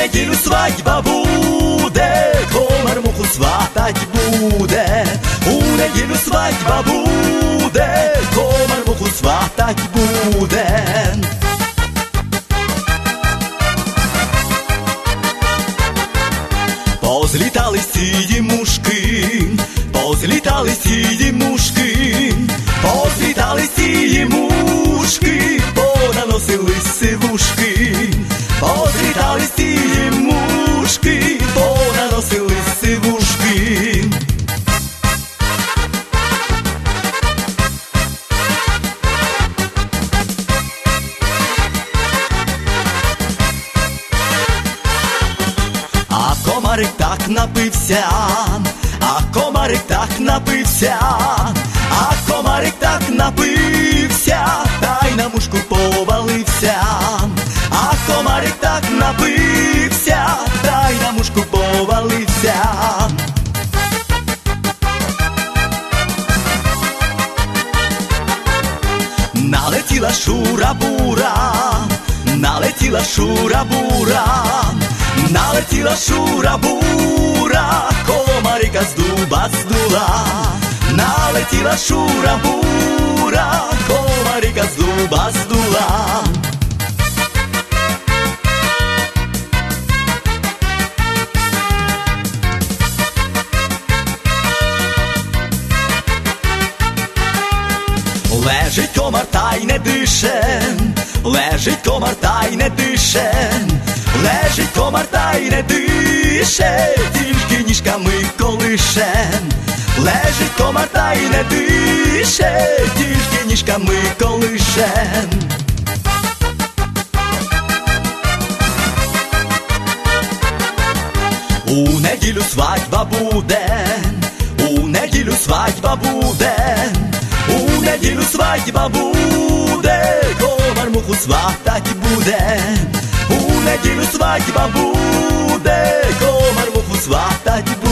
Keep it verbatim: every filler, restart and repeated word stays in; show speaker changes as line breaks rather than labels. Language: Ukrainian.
неділю свадьба буде, комар муху сватать буде. У неділю свадьба буде, комар муху сватать буде. Позлітали сії мушки, позлітали сії мушки, позлітали сії мушки, понаносили сивушки, позлітали сії мушки, понаносили сивушки. А комарик так напився, а комарик так напився, а комарик так напився, та й на мушку повалився. А комарик так напився, та й на мушку повалився. Налетіла шура-бура, налетіла шура-бура, налетіла шура-бура, комарика з дуба здула. Налетіла шура-бура, комарика з дуба здула. Лежить комар та й не дише, лежить комар та й не дише, лежить комар та й не дише, тільки ніжками колише. Лежить комар та й не дише, тільки ніжками колише. У неділю свадьба буде, у неділю свадьба буде, у неділю свадьба буде, комар муху сватать буде. У неділю свадьба буде, комар муху сватать буде.